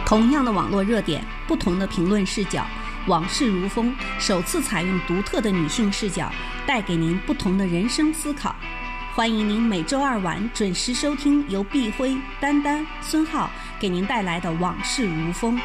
同样的网络热点，不同的评论视角，往事如风首次采用独特的女性视角，带给您不同的人生思考。欢迎您每周二晚准时收听由碧辉、丹丹、孙浩给您带来的《往事如风》。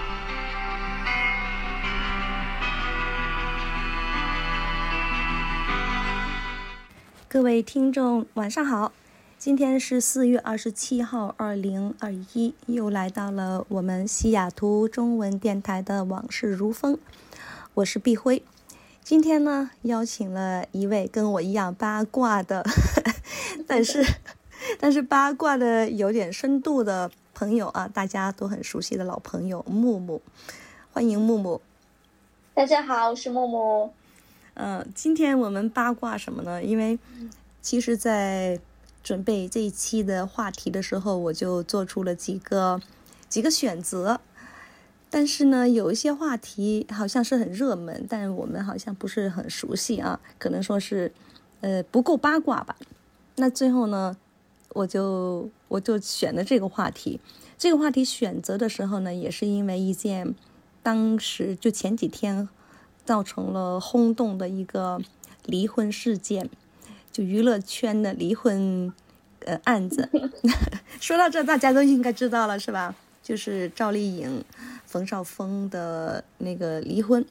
各位听众晚上好，今天是4月27号2021，又来到了我们西雅图中文电台的往事如风，我是碧辉。今天呢，邀请了一位跟我一样八卦的但是八卦的有点深度的朋友啊，大家都很熟悉的老朋友木木，欢迎木木。 大家好，我是木木。 今天我们八卦什么呢？因为其实在准备这一期的话题的时候，我就做出了几个选择，但是呢，有一些话题好像是很热门，但我们好像不是很熟悉啊，可能说是不够八卦吧。那最后呢，我就选了这个话题。这个话题选择的时候呢，也是因为一件当时就前几天造成了轰动的一个离婚事件，就娱乐圈的离婚案子。说到这大家都应该知道了是吧？就是赵丽颖、冯绍峰的那个离婚。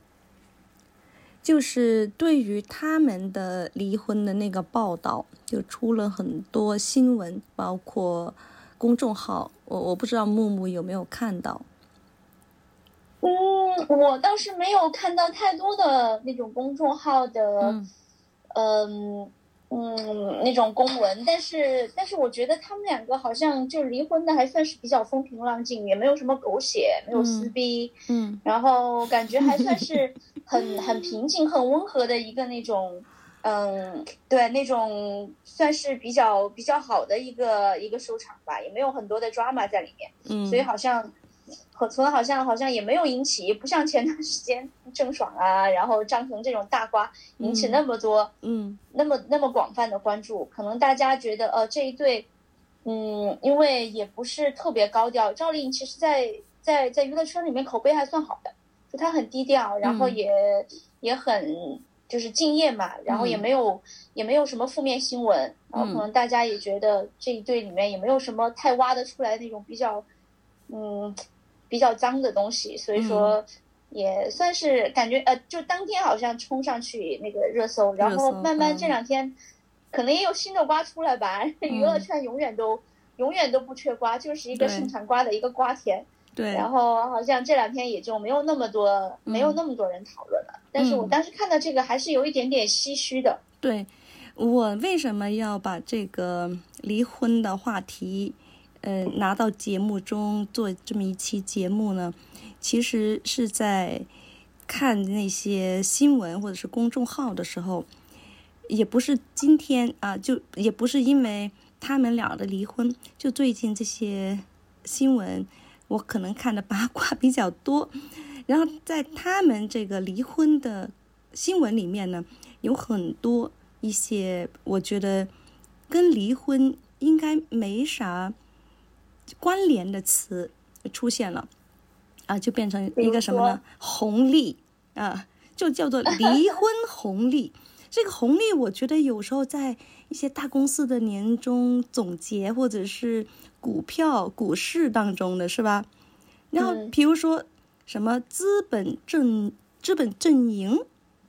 就是对于他们的离婚的那个报道，就出了很多新闻，包括公众号，我不知道木木有没有看到。 我倒是没有看到太多的那种公众号的那种公文，但是我觉得他们两个好像就离婚的还算是比较风平浪静，也没有什么狗血，没有撕逼，然后感觉还算是很平静很温和的一个那种对，那种算是比较好的一个收场吧，也没有很多的 drama 在里面，所以好像也没有引起，不像前段时间郑爽啊，然后张腾这种大瓜引起那么多，那么广泛的关注。可能大家觉得这一对，因为也不是特别高调。赵丽颖其实在娱乐圈里面口碑还算好的，就她很低调，然后也很就是敬业嘛，然后也没有什么负面新闻，然后可能大家也觉得这一对里面也没有什么太挖得出来那种比较脏的东西，所以说也算是感觉就当天好像冲上去那个热搜，然后慢慢这两天可能也有新的瓜出来吧。娱乐圈永远都不缺瓜，就是一个盛产瓜的一个瓜田。对，然后好像这两天也就没有那么多人讨论了。但是我当时看到这个还是有一点点唏嘘的。 对，我为什么要把这个离婚的话题拿到节目中做这么一期节目呢？其实是在看那些新闻或者是公众号的时候，也不是今天啊，就也不是因为他们俩的离婚，就最近这些新闻我可能看的八卦比较多，然后在他们这个离婚的新闻里面呢，有很多一些我觉得跟离婚应该没啥关联的词出现了啊，就变成一个什么呢？红利啊，就叫做离婚红利。这个红利我觉得有时候在一些大公司的年终总结或者是股市当中的是吧？然后比如说什么资本阵营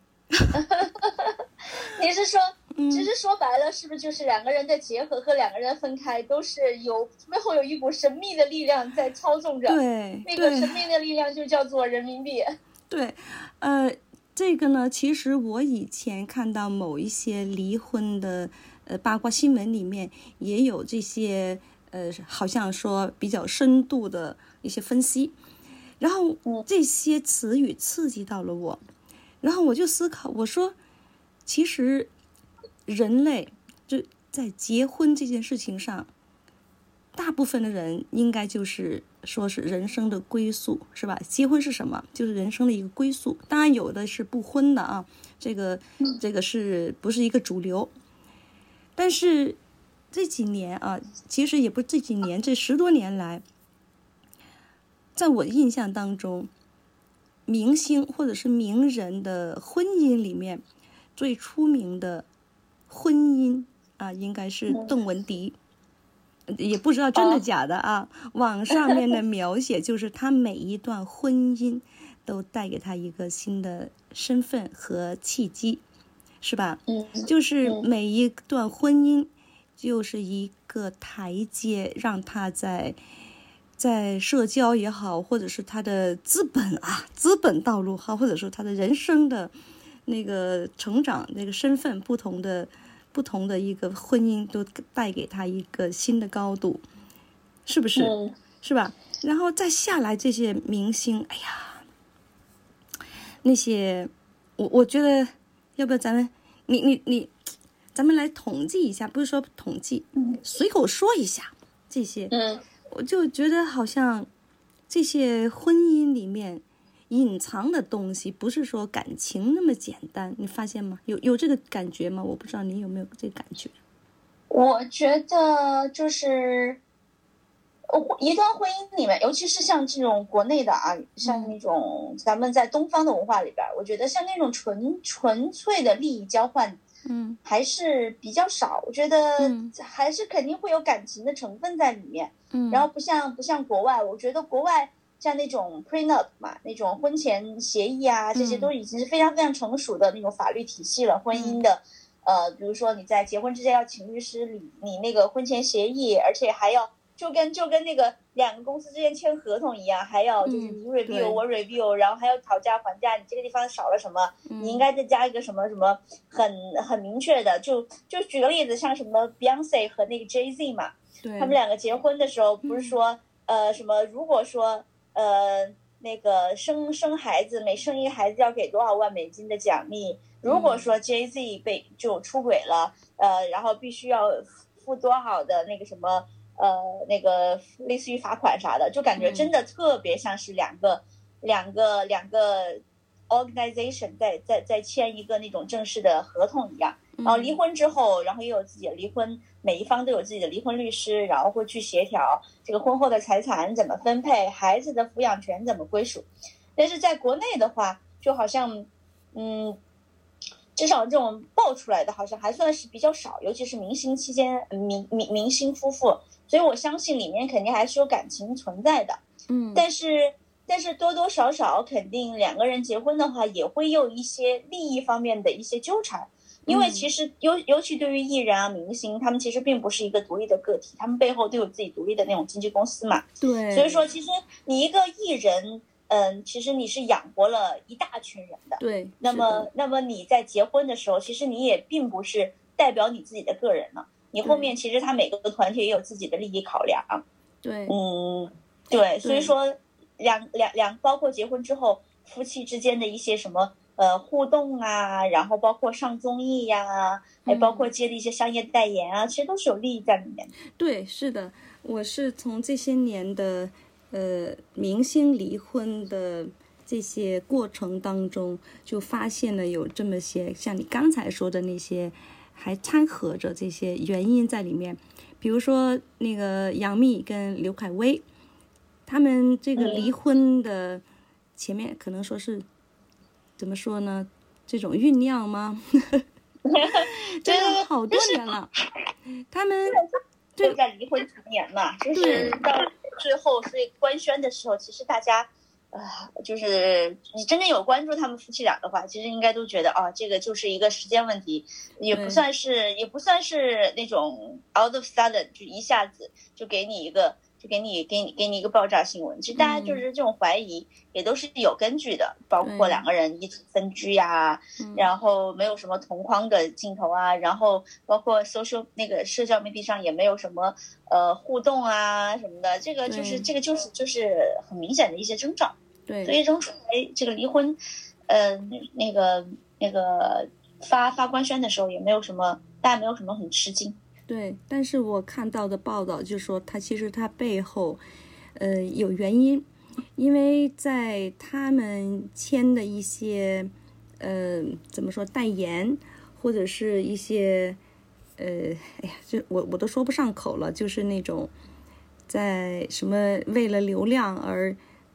你是说其实说白了是不是就是两个人的结合和两个人分开都是背后有一股神秘的力量在操纵着？ 对， 那个神秘的力量就叫做人民币。 对，这个呢，其实我以前看到某一些离婚的八卦新闻里面也有这些好像说比较深度的一些分析，然后这些词语刺激到了我，然后我就思考，我说其实人类就在结婚这件事情上，大部分的人应该就是说是人生的归宿，是吧？结婚是什么？就是人生的一个归宿。当然有的是不婚的啊，这个是不是一个主流？但是这几年啊，其实也不是这几年，这10多年来， 在我印象当中，明星或者是名人的婚姻里面，最出名的婚姻啊，应该是邓文迪。也不知道真的假的啊，网上面的描写就是他每一段婚姻都带给他一个新的身份和契机，是吧？就是每一段婚姻就是一个台阶，让他在社交也好，或者是他的资本道路好，或者说他的人生的那个成长那个身份不同的一个婚姻都带给他一个新的高度，是不是？是吧？然后再下来这些明星，哎呀，那些我觉得要不要咱们咱们来统计一下，不是说统计，随口说一下这些，我就觉得好像这些婚姻里面隐藏的东西不是说感情那么简单，你发现吗？有这个感觉吗？我不知道你有没有这个感觉。 我觉得就是一段婚姻里面，尤其是像这种国内的啊，像那种咱们在东方的文化里边，我觉得像那种纯粹的利益交换，还是比较少。我觉得还是肯定会有感情的成分在里面。然后不像国外，我觉得国外像那种 prenup 嘛，那种婚前协议啊，这些都已经是非常非常成熟的那种法律体系了。婚姻的比如说你在结婚之前要请律师理你那个婚前协议，而且还要就跟那个两个公司之间签合同一样，还要就是你 review 我 review， 然后还要讨价还价，你这个地方少了什么，你应该再加一个什么什么很明确的。就举个例子，像什么 Beyonce 和那个 Jay-Z 嘛，他们两个结婚的时候不是说什么如果说那个生孩子，每生一个孩子要给多少万美金的奖励，如果说 Jay-Z 就出轨了，然后必须要付多少的那个什么那个类似于罚款啥的，就感觉真的特别像是两个 organization 在签一个那种正式的合同一样。然后离婚之后，然后也有自己的离婚，每一方都有自己的离婚律师，然后会去协调这个婚后的财产怎么分配，孩子的抚养权怎么归属。但是在国内的话，就好像至少这种爆出来的好像还算是比较少，尤其是明星期间明星夫妇，所以我相信里面肯定还是有感情存在的。但是多多少少肯定两个人结婚的话也会有一些利益方面的一些纠缠，因为其实尤其对于艺人啊明星，他们其实并不是一个独立的个体，他们背后都有自己独立的那种经纪公司嘛。 对， 所以说其实你一个艺人其实你是养活了一大群人的。 对， 那么你在结婚的时候，其实你也并不是代表你自己的个人了，你后面其实他每个团体也有自己的利益考量。 对， 对，所以说两包括结婚之后夫妻之间的一些什么互动啊，然后包括上综艺呀，还包括接的一些商业代言啊，其实都是有利益在里面。 对，是的，我是从这些年的明星离婚的这些过程当中，就发现了有这么些像你刚才说的那些，还掺和着这些原因在里面。比如说那个杨幂跟刘恺威，他们这个离婚的前面可能说是怎么说呢？这种酝酿吗？真的好多年了，他们都在离婚10年嘛，就是到最后，所以官宣的时候，其实大家就是你真正有关注他们夫妻俩的话，其实应该都觉得这个就是一个时间问题，也不算是那种 out of sudden 就一下子就给你一个爆炸新闻。其实大家就是这种怀疑也都是有根据的，包括两个人一起分居呀，然后没有什么同框的镜头啊，然后包括那个社交媒体上也没有什么互动啊什么的，这个就是很明显的一些征兆。 对， 所以扔出来这个离婚那个发官宣的时候也没有什么，大家没有什么很吃惊。 对，但是我看到的报道就说其实他背后有原因，因为在他们签的一些怎么说代言，或者是一些这我都说不上口了，就是那种在什么为了流量而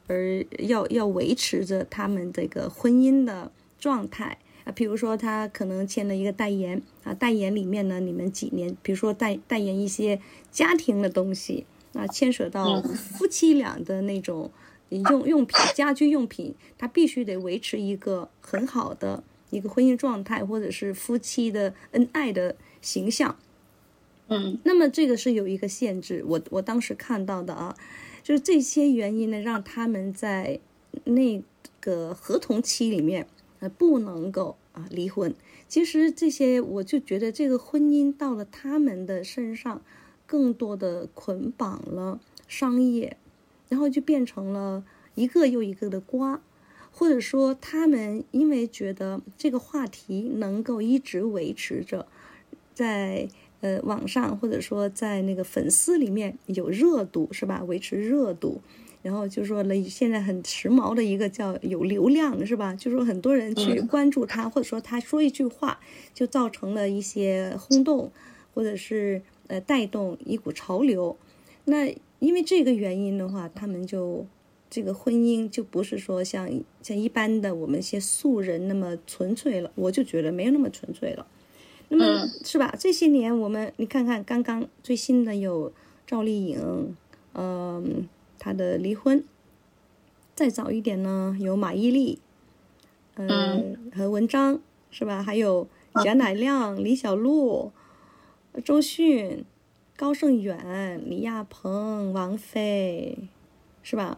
而要维持着他们这个婚姻的状态啊。比如说他可能签了一个代言啊，代言里面呢，你们几年，比如说代言一些家庭的东西啊，牵扯到夫妻俩的那种用品、家居用品，他必须得维持一个很好的一个婚姻状态，或者是夫妻的恩爱的形象。那么这个是有一个限制，我当时看到的啊，就是这些原因呢，让他们在那个合同期里面不能够离婚。其实这些我就觉得这个婚姻到了他们的身上，更多的捆绑了商业，然后就变成了一个又一个的瓜，或者说他们因为觉得这个话题能够一直维持着在网上，或者说在那个粉丝里面有热度，是吧？维持热度，然后就说了现在很时髦的一个叫有流量，是吧？就说很多人去关注他，或者说他说一句话就造成了一些轰动，或者是带动一股潮流。那因为这个原因的话，他们就这个婚姻就不是说像一般的我们一些素人那么纯粹了，我就觉得没有那么纯粹了。那么是吧？这些年你看看，刚刚最新的有赵丽颖，她的离婚。再早一点呢，有马伊琍，和文章，是吧？还有贾乃亮、李小璐、周迅、高胜远、李亚鹏、王菲，是吧？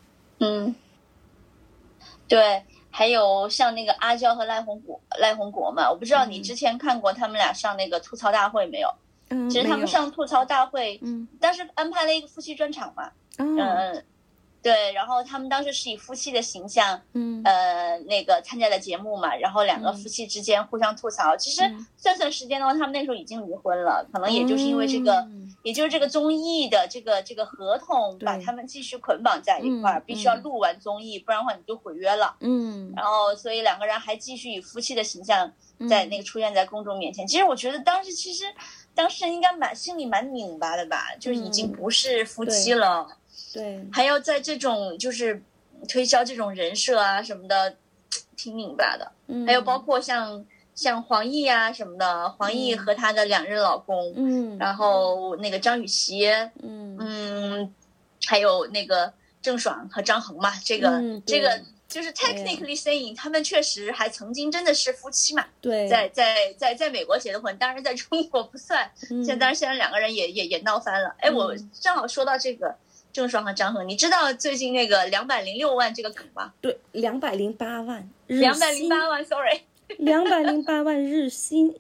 对。还有像那个阿娇和赖红国嘛，我不知道你之前看过他们俩上那个吐槽大会没有？其实他们上吐槽大会，当时安排了一个夫妻专场嘛，对，然后他们当时是以夫妻的形象，那个参加的节目嘛，然后两个夫妻之间互相吐槽。其实算时间的话，他们那时候已经离婚了，可能也就是因为这个，也就是这个综艺的这个合同把他们继续捆绑在一块儿，必须要录完综艺，不然的话你就毁约了。然后所以两个人还继续以夫妻的形象在那个出现在公众面前。其实我觉得当时应该心里蛮拧巴的吧，就是已经不是夫妻了。 对， 还要在这种就是推销这种人设啊什么的，挺拧巴的。还有包括像黄奕啊什么的，黄奕和她的两任老公，然后那个张雨绮，还有那个郑爽和张恒嘛，这个就是 technically saying 他们确实还曾经真的是夫妻嘛。 对， 在美国结的婚，当然在中国不算。现在两个人也闹翻了。我正好说到这个郑爽和张恒，你知道最近那个206万这个梗吗？ 对，208万 ，208万 ，sorry， 208万日薪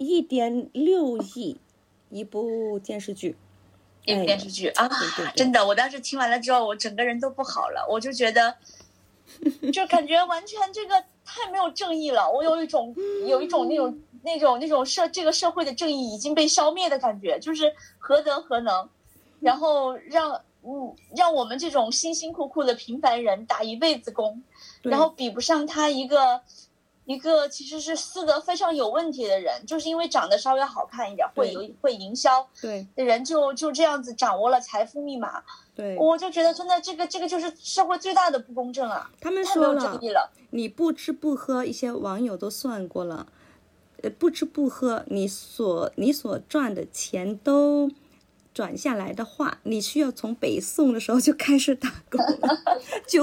，1.6亿，一部电视剧。 啊，对，真的，我当时听完了之后，我整个人都不好了，我就觉得，就感觉完全这个太没有正义了，我有一种那种这个社会的正义已经被消灭的感觉，就是何德何能，然后让我们这种辛辛苦苦的平凡人打一辈子工，然后比不上他一个其实是私德非常有问题的人，就是因为长得稍微好看一点，会营销的人就这样子掌握了财富密码。对，我就觉得真的这个就是社会最大的不公正啊！ 他们说了，你不吃不喝，一些网友都算过了，不吃不喝，你所赚的钱都转下来的话，你需要从北宋的时候就开始打工了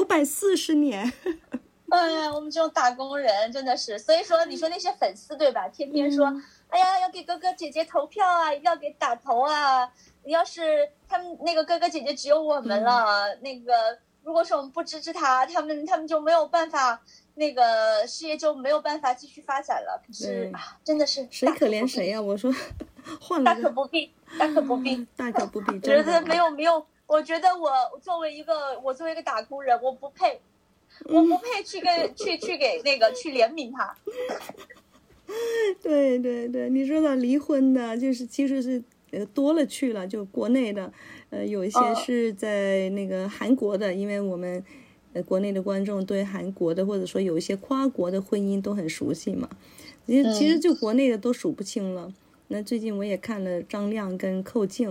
940年。 哎呀，我们这种打工人真的是，所以说你说那些粉丝对吧，天天说，哎呀，要给哥哥姐姐投票啊，一定要给打头啊，要是他们那个哥哥姐姐只有我们了，那个如果说我们不支持他们就没有办法，那个事业就没有办法继续发展了。可是真的是谁可怜谁呀？我说换了大可不必大可不必觉得没有，我觉得我作为一个打工人，我不配去给那个去怜悯他。 对，你说到离婚的，就是其实是多了去了，就国内的，有一些是在那个韩国的，因为我们国内的观众对韩国的或者说有一些跨国的婚姻都很熟悉嘛，其实就国内的都数不清了。那最近我也看了张亮跟寇静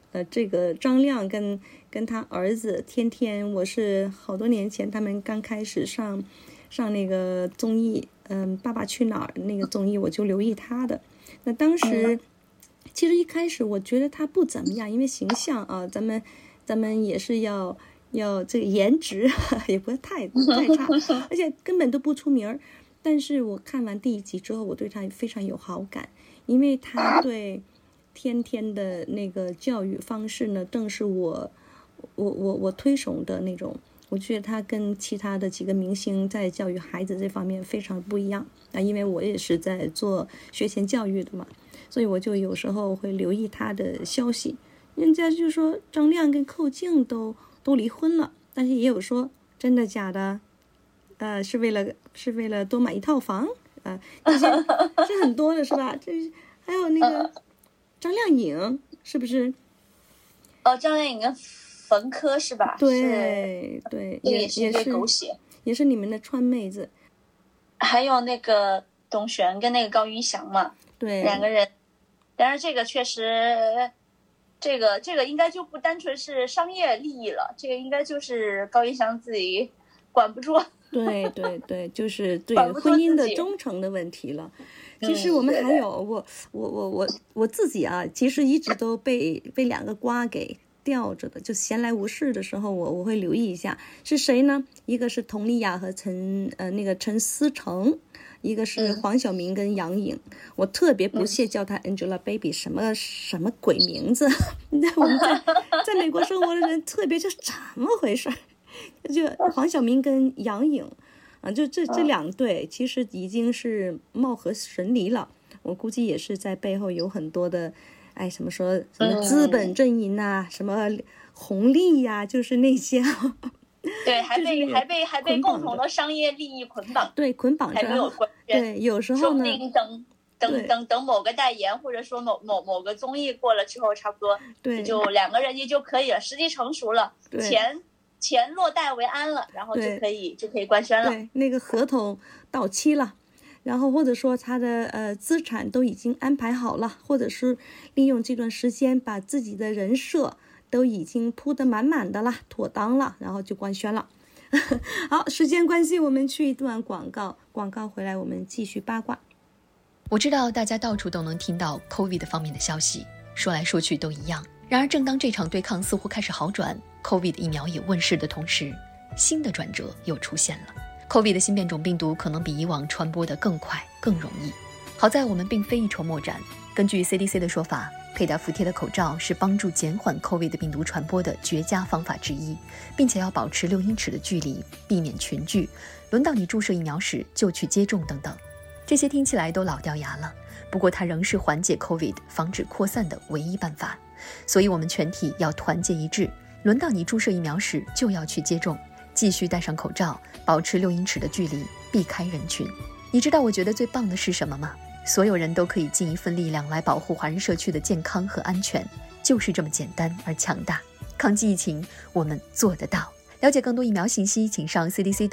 这个张亮跟他儿子天天，我是好多年前他们刚开始上那个综艺，爸爸去哪儿那个综艺，我就留意他的。那当时其实一开始我觉得他不怎么样，因为形象啊，咱们也是要这个颜值也不是太差，而且根本都不出名。但是我看完第1集之后，我对他非常有好感，因为他对天天的那个教育方式呢，正是我推崇的那种。我觉得他跟其他的几个明星在教育孩子这方面非常不一样啊，因为我也是在做学前教育的嘛，所以我就有时候会留意他的消息。人家就说张亮跟寇静都离婚了，但是也有说真的假的，是为了多买一套房啊，这些是很多的，是吧？这还有那个张靓颖，是不是？ 张靓颖跟冯轲是吧？ 对， 也是狗血， 也是你们的川妹子。 还有那个董璇跟那个高云翔嘛， 对， 两个人。但是这个确实，这个应该就不单纯是商业利益了，这个应该就是高云翔自己管不住。对， 就是对婚姻的忠诚的问题了。其实我们还有我自己啊，其实一直都被2个瓜给吊着的，就闲来无事的时候，我会留意一下是谁呢？一个是佟丽娅和陈思诚，一个是黄晓明跟杨颖。我特别不屑叫她 Angelababy， 什么鬼名字？我们在美国生活的人特别就怎么回事？就黄晓明跟杨颖啊，就这2对其实已经是貌合神离了。我估计也是在背后有很多的什么资本阵营啊，什么红利呀，就是那些对，还被共同的商业利益捆绑， 对，捆绑着， 还没有关系。 对，有时候呢， 说不定等某个代言，或者说某个综艺过了之后，差不多对， 就2个人就可以了，时机成熟了，钱落袋为安了，然后就可以官宣了。 对，那个合同到期了，然后或者说他的资产都已经安排好了，或者是利用这段时间把自己的人设都已经铺得满满的了，妥当了，然后就官宣了。好，时间关系，我们去一段广告回来我们继续八卦。 我知道大家到处都能听到 COVID 方面的消息，说来说去都一样。然而正当这场对抗似乎开始好转， COVID 疫苗也问世的同时，新的转折又出现了。 COVID 的新变种病毒可能比以往传播得更快更容易。好在我们并非一筹莫展，根据 CDC 的说法，佩戴服帖的口罩是帮助减缓 COVID 病毒传播的绝佳方法之一，并且要保持6英尺的距离，避免群聚，轮到你注射疫苗时就去接种等等。这些听起来都老掉牙了，不过它仍是缓解 COVID 防止扩散的唯一办法。所以我们全体要团结一致，轮到你注射疫苗时就要去接种，继续戴上口罩，保持6英尺的距离，避开人群。你知道我觉得最棒的是什么吗？所有人都可以尽一份力量来保护华人社区的健康和安全，就是这么简单而强大。抗击疫情，我们做得到。了解更多疫苗信息，请上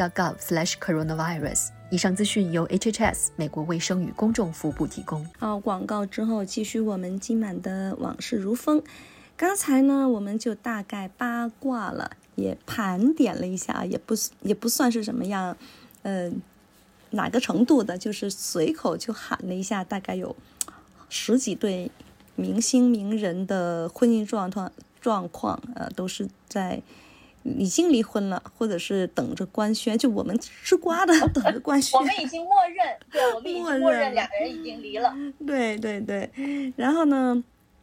cdc.gov/coronavirus。以上资讯由 HHS 美国卫生与公众服务部提供。 好，广告之后继续我们今晚的往事如风。刚才呢，我们就大概八卦了，也盘点了一下，也不算是什么样，哪个程度的，就是随口就喊了一下，大概有10几对明星名人的婚姻状况，都是在已经离婚了，或者是等着官宣，就我们吃瓜的等着官宣。 我们已经默认，对，我们已经默认2个人已经离了。 对。然后呢，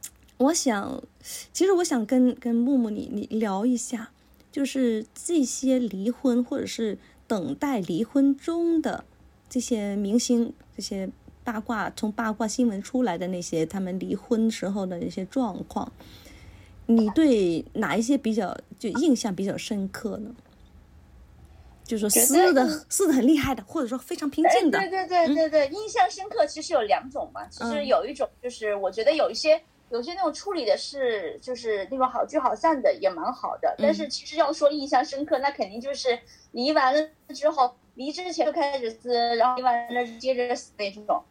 其实我想跟木木你聊一下，就是这些离婚或者是等待离婚中的这些明星，这些从八卦新闻出来的那些他们离婚时候的那些状况，你对哪一些就印象比较深刻呢？就说撕的很厉害的，或者说非常平静的。 对，印象深刻其实有2种嘛。其实有一种就是我觉得有些那种处理的是就是那种好聚好散的也蛮好的，但是其实要说印象深刻，那肯定就是离完了之后，离之前就开始撕，然后离完了接着撕那种。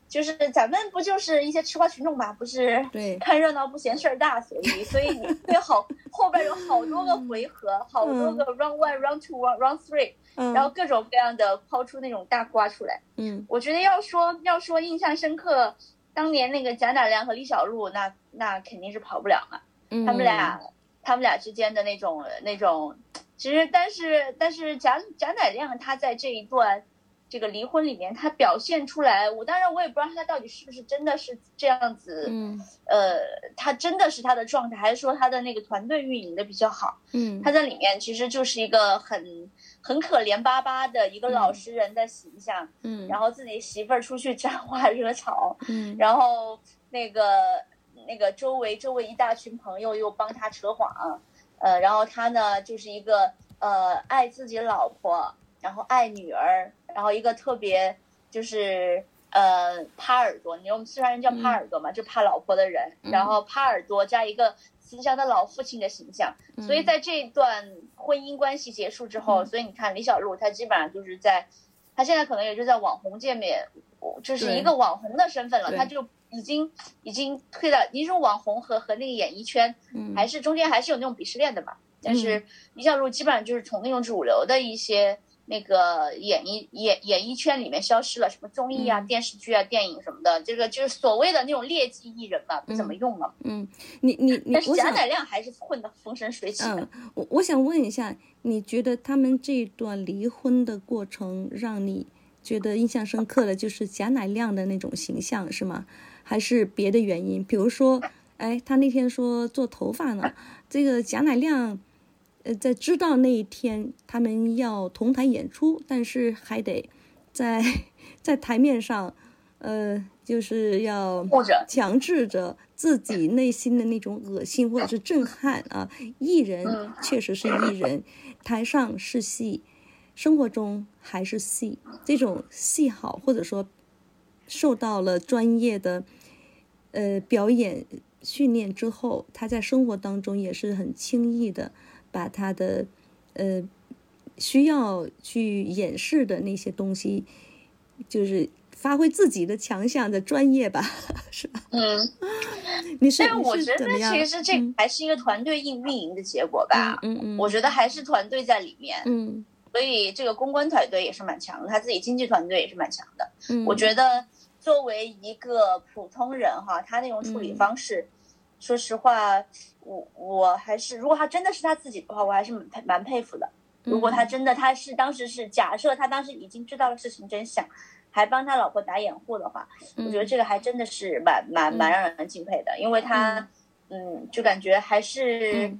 就是咱们不就是一些吃瓜群众嘛，不是看热闹不嫌事儿大，所以你会后边有好多个回合，好多个 round 1 round 2 round 3，然后各种各样的抛出那种大瓜出来。我觉得要说印象深刻，当年那个贾乃亮和李小璐，那肯定是跑不了嘛。他们俩之间的那种，其实但是贾乃亮他在这一段这个离婚里面，他表现出来，当然我也不知道他到底是不是真的是这样子，他真的是他的状态，还是说他的那个团队运营的比较好。他在里面其实就是一个很可怜巴巴的一个老实人的形象，然后自己媳妇儿出去沾花惹草，然后那个周围一大群朋友又帮他扯谎，然后他呢就是一个爱自己老婆，然后爱女儿，然后一个特别就是耙耳朵，我们四川人叫耙耳朵嘛，就怕老婆的人，然后耙耳朵加一个慈祥的老父亲的形象。所以在这一段婚姻关系结束之后，所以你看李小璐她基本上就是她现在可能也就在网红界面，就是一个网红的身份了，她就已经退到你说网红和那个演艺圈，还是中间还是有那种鄙视链的嘛。但是李小璐基本上就是从那种主流的一些那个演艺圈里面消失了，什么综艺啊、电视剧啊、电影什么的，这个就是所谓的那种劣迹艺人嘛，不怎么用嘛。但是贾乃亮还是混得风生水起的。 我想问一下，你觉得他们这段离婚的过程让你觉得印象深刻的就是贾乃亮的那种形象是吗？还是别的原因？比如说，他那天说做头发呢，这个贾乃亮。在知道那一天他们要同台演出，但是还得在台面上，就是要强制着自己内心的那种恶心或者是震撼啊。艺人确实是艺人，台上是戏，生活中还是戏。这种戏好，或者说受到了专业的表演训练之后，他在生活当中也是很轻易的。把他的需要去掩饰的那些东西，就是发挥自己的强项的专业吧，是吧？ 但我觉得其实这还是一个团队运营的结果吧。我觉得还是团队在里面。所以这个公关团队也是蛮强的，他自己经纪团队也是蛮强的。我觉得作为一个普通人哈，他那种处理方式。说实话，我还是，如果他真的是他自己的话，我还是蛮佩服的。如果他真的当时是假设他当时已经知道了事情真相，还帮他老婆打掩护的话，我觉得这个还真的是蛮让人敬佩的，因为他就感觉还是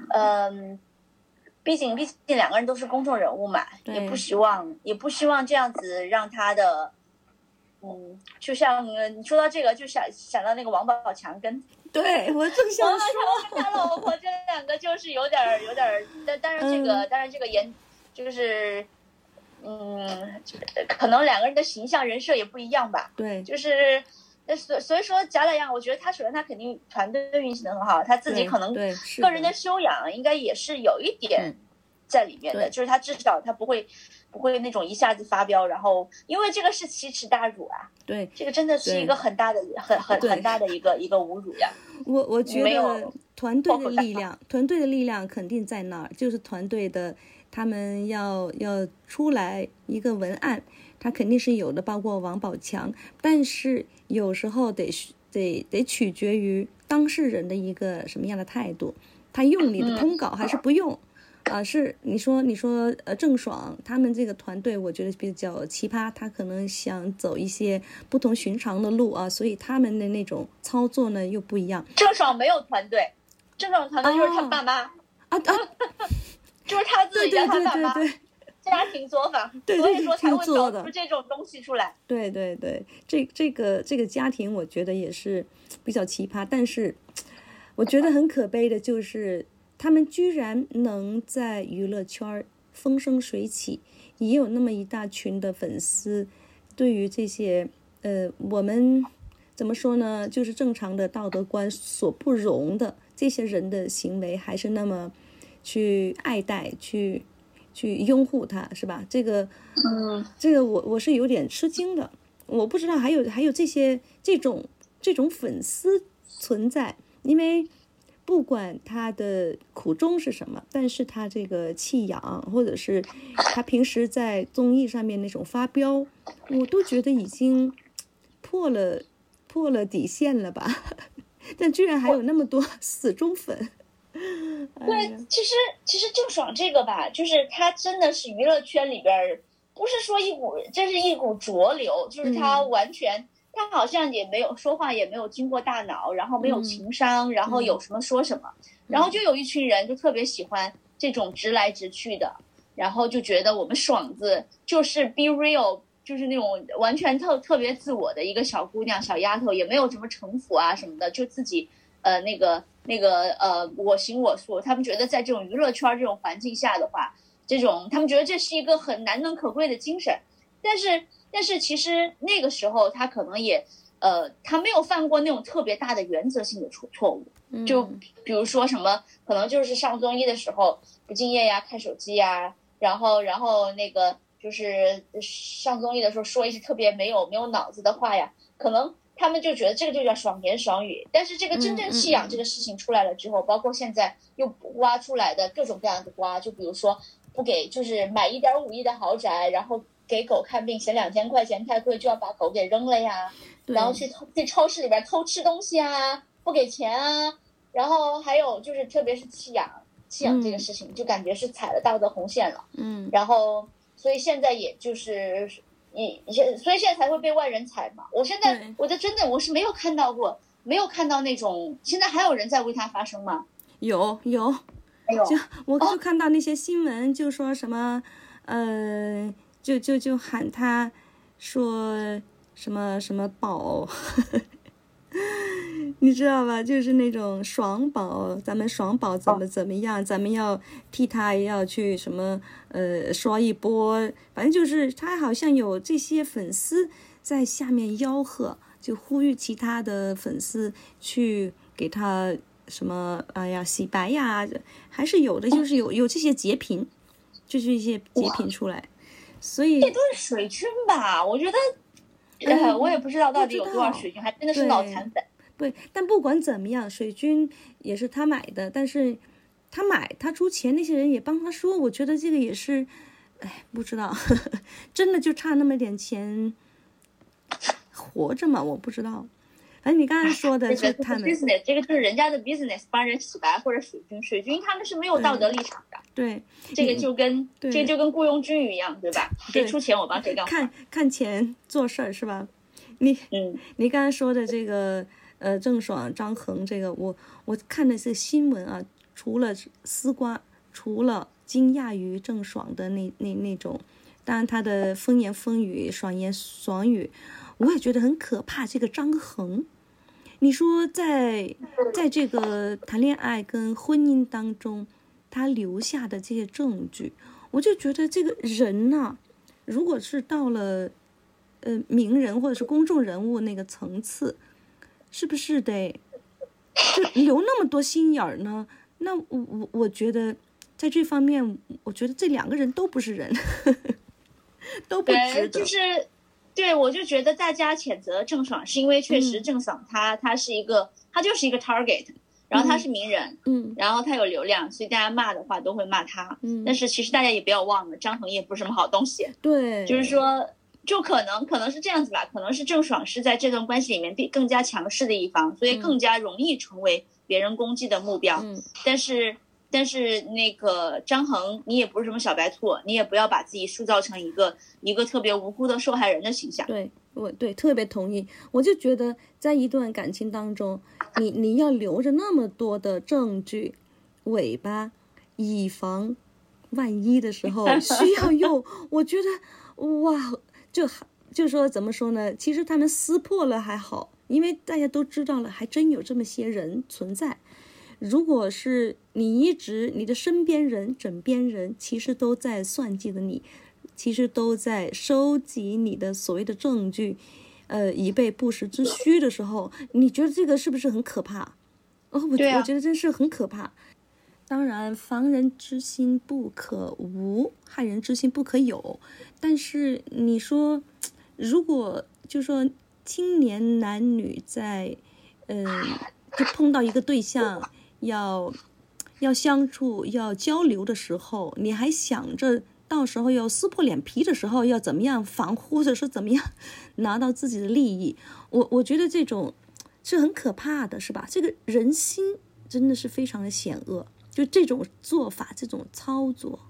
毕竟两个人都是公众人物嘛，也不希望这样子让他的就像你说到这个，就想到那个王宝强跟。 对，我正想说， 跟他老婆这两个就是有点，当然这个就是可能两个人的形象人设也不一样吧。 对， 就是所以说贾乃亮，我觉得他首先他肯定团队运行的很好，他自己可能个人的修养应该也是有一点在里面的，就是他至少他不会那种一下子发飙，然后因为这个是奇耻大辱啊。 对， 这个真的是一个很大的很大的一个侮辱呀。 我觉得团队的力量肯定在那儿，就是团队的他们要出来一个文案，他肯定是有的，包括王宝强，但是有时候得取决于当事人的一个什么样的态度，他用你的通稿还是不用。是你说郑爽他们这个团队我觉得比较奇葩，他可能想走一些不同寻常的路啊，所以他们的那种操作呢又不一样。 郑爽没有团队，郑爽团队就是他爸妈就是他自己的他爸妈，家庭作坊，所以说才会走出这种东西出来。 对，这个家庭我觉得也是比较奇葩，但是我觉得很可悲的就是他们居然能在娱乐圈风生水起，也有那么一大群的粉丝，对于这些我们怎么说呢，就是正常的道德观所不容的这些人的行为，还是那么去爱戴，去拥护他，是吧？这个我是有点吃惊的。 我不知道还有这种粉丝存在，因为不管他的苦衷是什么，但是他这个弃养，或者是他平时在综艺上面那种发飙，我都觉得已经破了底线了吧。但居然还有那么多死忠粉。 对，其实郑爽这个吧，就是他真的是娱乐圈里边，不是说这是一股浊流，就是他完全，他好像也没有说话，也没有经过大脑，然后没有情商，然后有什么说什么，然后就有一群人就特别喜欢这种直来直去的，然后就觉得我们爽子就是 be real， 就是那种完全特别自我的一个小姑娘、小丫头，也没有什么城府啊什么的，就自己我行我素。他们觉得在这种娱乐圈这种环境下的话，他们觉得这是一个很难能可贵的精神。但是其实那个时候他可能也他没有犯过那种特别大的原则性的错误，就比如说什么可能就是上综艺的时候不敬业呀、看手机呀，然后那个就是上综艺的时候说一些特别没有脑子的话呀，可能他们就觉得这个就叫爽言爽语。但是这个真正弃养这个事情出来了之后，包括现在又挖出来的各种各样的瓜，就比如说不给，就是买1.5亿的豪宅，然后给狗看病嫌2000块钱太贵，就要把狗给扔了呀，然后去超市里边偷吃东西啊，不给钱啊，然后还有就是特别是弃养这个事情，就感觉是踩了道德红线了。然后所以现在也就是所以现在才会被外人踩嘛。我现在真的我是没有看到那种，现在还有人在为他发声吗？ 有，我就看到那些新闻，就说什么就喊他说什么宝你知道吧，就是那种爽宝，咱们爽宝怎么样，咱们要替他要去什么刷一波，反正就是他好像有这些粉丝在下面吆喝，就呼吁其他的粉丝去给他什么洗白呀，还是有的，就是有这些截屏，就是一些截屏出来。所以这都是水军吧，我觉得我也不知道到底有多少水军，还真的是脑残粉。 对，但不管怎么样，水军也是他买的，但是他出钱，那些人也帮他说，我觉得这个也是，不知道，真的就差那么点钱活着嘛？我不知道。反正你刚才说的是他们 business， 这个就是人家的 business， 帮人洗白或者水军他们是没有道德立场的。 对， 这个就跟雇佣军一样，对吧？谁出钱我帮谁干活。 看钱做事儿是吧？你刚才说的这个郑爽、张恒这个，我看的是新闻啊，除了丝瓜，除了惊讶于郑爽的那种，当然他的风言风语、爽言爽语，我也觉得很可怕。这个张恒，你说在这个谈恋爱跟婚姻当中，他留下的这些证据，我就觉得这个人呐，如果是到了名人或者是公众人物那个层次，是不是得就留那么多心眼儿呢？那我觉得在这方面，我觉得这两个人都不是人，都不值得。 就是对，我就觉得大家谴责郑爽，是因为确实郑爽她就是一个 target， 然后她是名人，然后她有流量，所以大家骂的话都会骂她。但是其实大家也不要忘了，张恒也不是什么好东西。 对， 就是说。就可能是这样子吧，可能是郑爽是在这段关系里面更加强势的一方，所以更加容易成为别人攻击的目标。但是那个张恒，你也不是什么小白兔，你也不要把自己塑造成一个特别无辜的受害人的形象。 对，我特别同意。我就觉得在一段感情当中，你要留着那么多的证据尾巴，以防万一的时候需要用。我觉得哇。就说怎么说呢？其实他们撕破了还好，因为大家都知道了，还真有这么些人存在。如果是你的身边人、枕边人，其实都在算计的你，其实都在收集你的所谓的证据，以备不时之需的时候，你觉得这个是不是很可怕？我觉得真是很可怕。当然，防人之心不可无，害人之心不可有。但是你说，如果就是说青年男女在就碰到一个对象要相处要交流的时候，你还想着到时候要撕破脸皮的时候要怎么样防护，或者是怎么样拿到自己的利益，我觉得这种是很可怕的，是吧？这个人心真的是非常的险恶，就这种做法这种操作。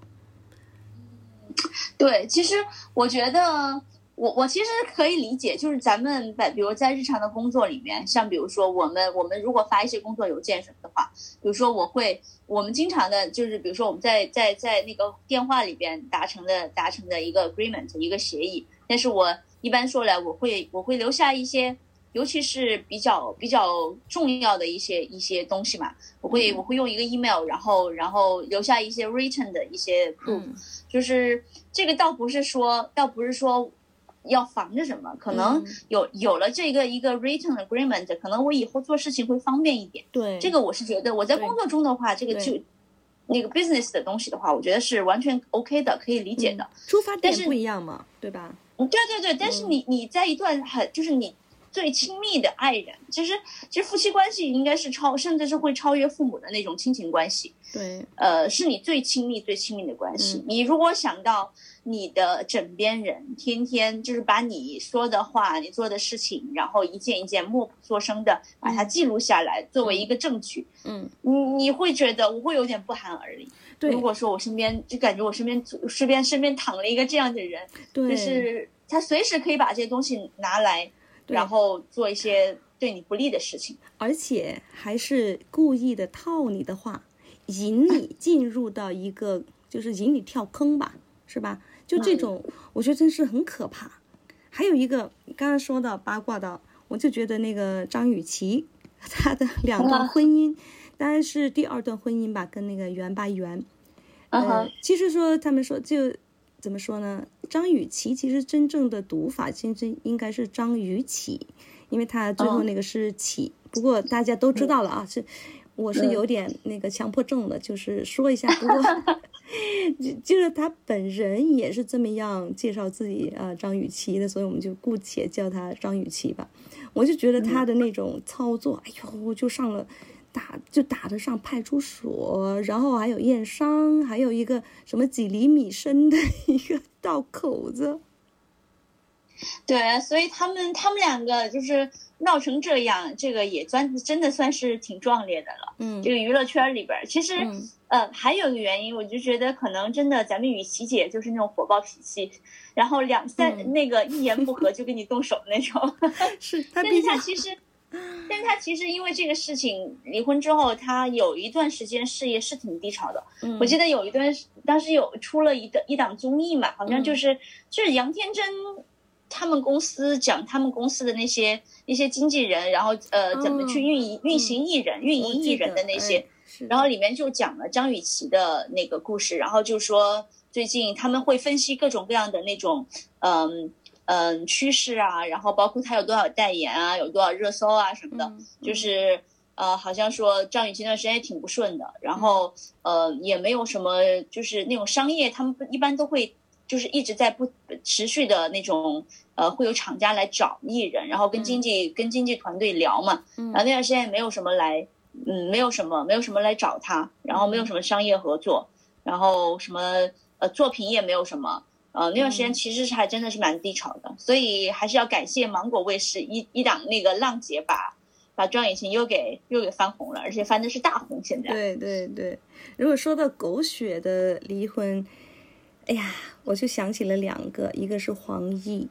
对，其实我觉得我其实可以理解，就是咱们比如在日常的工作里面，像比如说我们如果发一些工作邮件什么的话，比如说我们经常的就是比如说我们在那个电话里边达成的一个 agreement 一个协议，但是我一般说来我会留下一些，尤其是比较重要的一些东西嘛，我会用一个 email， 然后留下一些 written 的一些 proof，就是这个倒不是说要防着什么，可能有了这个一个 written agreement， 可能我以后做事情会方便一点。 对， 这个我是觉得我在工作中的话，这个就那个 business 的东西的话，我觉得是完全 OK 的，可以理解的。 出发点不一样嘛，对吧？ 对，但是你在一段就是你最亲密的爱人，其实夫妻关系应该是甚至是会超越父母的那种亲情关系。 对， 是你最亲密的关系。你如果想到你的枕边人天天就是把你说的话你做的事情，然后一件一件默不作声的把它记录下来，作为一个证据，你会觉得我会有点不寒而栗。如果说我身边就感觉我身边躺了一个这样的人，就是他随时可以把这些东西拿来然后做一些对你不利的事情， 而且还是故意的套你的话，引你进入到一个就是引你跳坑吧，是吧？就这种我觉得真是很可怕。还有一个刚刚说到八卦的，我就觉得那个张雨绮她的2段婚姻，当然是第2段婚姻吧，跟那个袁巴元。其实说他们说就怎么说呢？张雨绮其实真正的读法其实应该是张雨绮，因为她最后那个是绮。不过大家都知道了啊，我是有点那个强迫症的，就是说一下。不过就是她本人也是这么样介绍自己张雨绮的，所以我们就姑且叫她张雨绮吧。我就觉得她的那种操作，哎呦，就打得上派出所，然后还有验伤，还有一个什么几厘米深的一个道口子。 对，所以他们2个就是闹成这样，这个也真的算是挺壮烈的了。这个娱乐圈里边，其实还有一个原因，我就觉得可能真的咱们雨绮姐就是那种火爆脾气，然后那个一言不合就跟你动手那种。 是， 但是他其实因为这个事情离婚之后，他有一段时间事业是挺低潮的。我记得有一段当时有出了一档综艺嘛，好像就是杨天真他们公司讲他们公司的那些经纪人，然后怎么去运行艺人、运营艺人的那些，然后里面就讲了张雨绮的那个故事，然后就说最近他们会分析各种各样的那种趋势啊，然后包括他有多少代言啊，有多少热搜啊什么的，就是好像说张雨绮那段时间也挺不顺的，然后也没有什么就是那种商业，他们一般都会就是一直在不持续的那种会有厂家来找艺人，然后跟经纪团队聊嘛，然后那段时间也没有什么来没有什么来找他，然后没有什么商业合作，然后什么作品也没有什么。那段时间其实是还真的是蛮低潮的，所以还是要感谢芒果卫视一档那个浪姐把张雨绮又给翻红了，而且翻的是大红。现在对，如果说到狗血的离婚，哎呀，我就想起了2个，一个是黄奕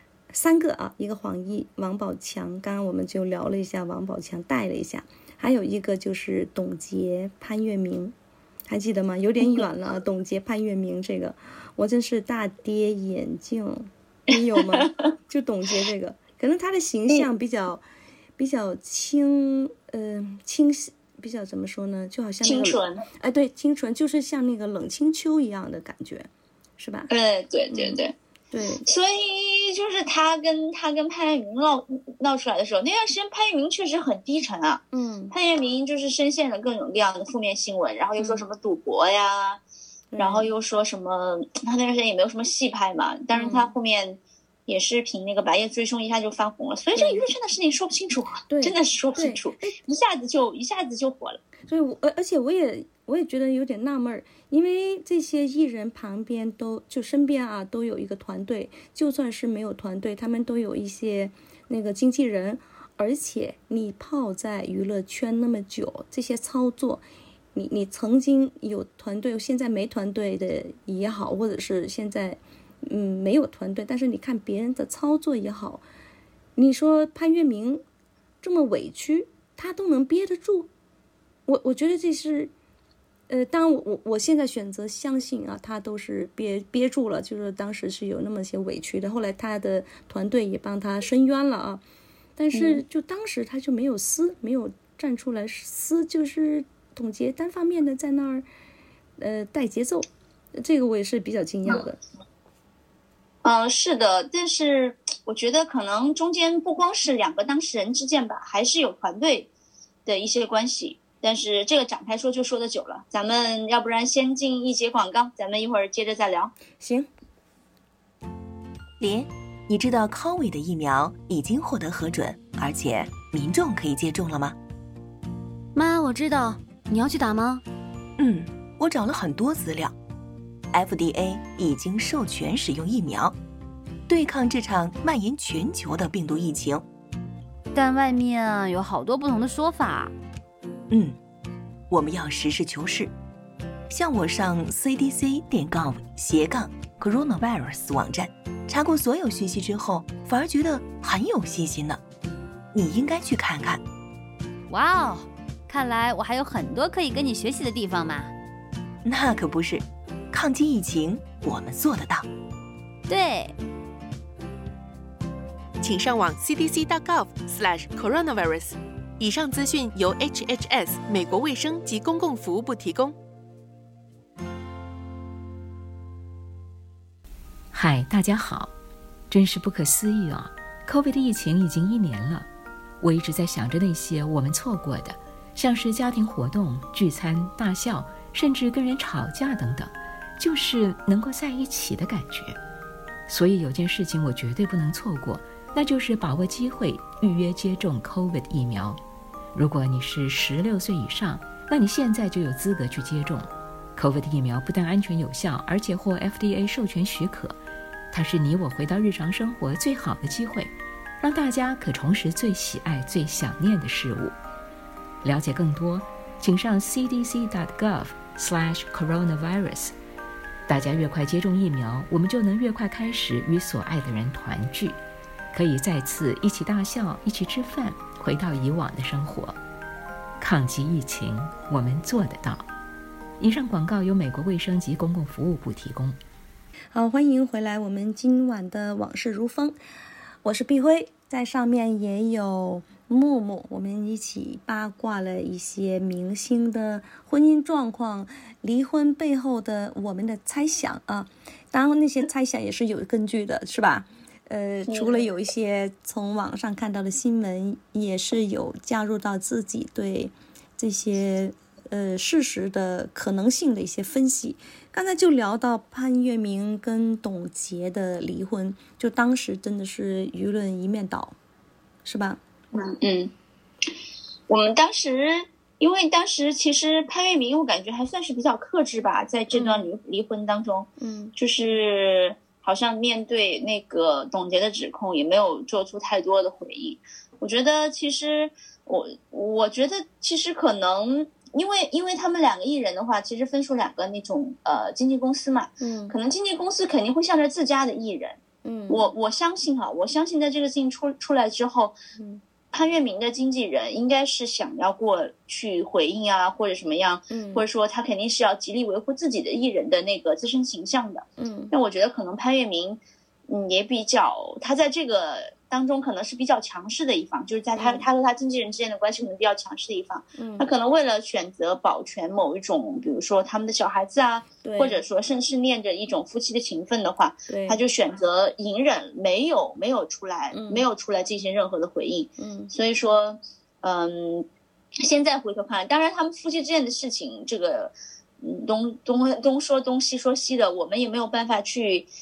，3个啊，一个黄奕、王宝强，刚刚我们就聊了一下王宝强，带了一下，还有一个就是董洁、潘粤明，还记得吗？有点远了，董洁、潘粤明这个。我真是大跌眼镜，你有吗？就董洁这个，可能她的形象比较清晰，比较怎么说呢？就好像清纯， 对，清纯，就是像那个冷清秋一样的感觉，是吧？ 对，所以就是他跟潘粤明闹出来的时候，那段时间潘粤明确实很低沉啊。潘粤明就是深陷了各种各样的负面新闻，然后又说什么赌博呀。然后又说什么他那段时间也没有什么戏拍嘛，但是他后面也是凭那个白夜追凶一下就翻红了，所以这娱乐圈的事情说不清楚，真的是说不清楚，一下子就火了。 所以而且我也觉得有点纳闷，因为这些艺人旁边身边啊都有一个团队，就算是没有团队，他们都有一些那个经纪人，而且你泡在娱乐圈那么久，这些操作。你曾经有团队，现在没团队的也好，或者是现在没有团队，但是你看别人的操作也好，你说潘粤明这么委屈，他都能憋得住，我觉得这是当然我现在选择相信啊，他都是憋住了，就是当时是有那么些委屈的，后来他的团队也帮他伸冤了啊，但是就当时他就没有站出来撕，就是董洁单方面的在那儿带节奏，这个我也是比较惊讶的。 是的，但是我觉得可能中间不光是两个当事人之间吧，还是有团队的一些关系，但是这个展开说就说的久了，咱们要不然先进一节广告，咱们一会儿接着再聊。 行。 莲，你知道 COVID 的疫苗已经获得核准，而且民众可以接种了吗？ 妈，我知道。你要去打吗？ 我找了很多资料， FDA 已经授权使用疫苗，对抗这场蔓延全球的病毒疫情。 但外面有好多不同的说法。 我们要实事求是，像我上 cdc.gov/coronavirus 网站查过所有讯息之后，反而觉得很有信心呢。你应该去看看。 哇哦，看来我还有很多可以跟你学习的地方嘛。 那可不是，抗击疫情我们做得到。 对， 请上网 cdc.gov/coronavirus。以上资讯由 HHS 美国卫生及公共服务部提供。 嗨，大家好，真是不可思议啊 ！COVID 的疫情已经1年了，我一直在想着那些我们错过的，像是家庭活动、聚餐、大笑，甚至跟人吵架等等，就是能够在一起的感觉。所以有件事情我绝对不能错过，那就是把握机会预约接种 COVID 疫苗。如果你是16岁以上，那你现在就有资格去接种。COVID 疫苗不但安全有效，而且获 FDA 授权许可，它是你我回到日常生活最好的机会，让大家可重拾最喜爱、最想念的事物。了解更多，请上 cdc.gov/coronavirus。大家越快接种疫苗，我们就能越快开始与所爱的人团聚，可以再次一起大笑，一起吃饭，回到以往的生活。抗击疫情，我们做得到。以上广告由美国卫生及公共服务部提供。 好，欢迎回来，我们今晚的往事如风，我是碧辉，在上面也有木木，我们一起八卦了一些明星的婚姻状况，离婚背后的我们的猜想啊，当然那些猜想也是有根据的，是吧？除了有一些从网上看到的新闻，也是有加入到自己对这些事实的可能性的一些分析。刚才就聊到潘粤明跟董洁的离婚，就当时真的是舆论一面倒，是吧？ 我们当时，因为当时其实潘粤明我感觉还算是比较克制吧，在这段离婚当中，就是好像面对那个董洁的指控也没有做出太多的回应。我觉得其实我觉得其实可能因为他们两个艺人的话，其实分出两个那种经纪公司嘛，可能经纪公司肯定会向着自家的艺人，我相信在这个事情出来之后，潘粤明的经纪人应该是想要过去回应啊，或者什么样，或者说他肯定是要极力维护自己的艺人的那个自身形象的。那我觉得可能潘粤明也比较，他在这个当中可能是比较强势的一方，就是在他和他经纪人之间的关系可能比较强势的一方。他可能为了选择保全某一种，比如说他们的小孩子啊，或者说甚至念着一种夫妻的情分的话，他就选择隐忍，没有出来进行任何的回应。所以说现在回头看，当然他们夫妻之间的事情，这个东说东西说西的，我们也没有办法去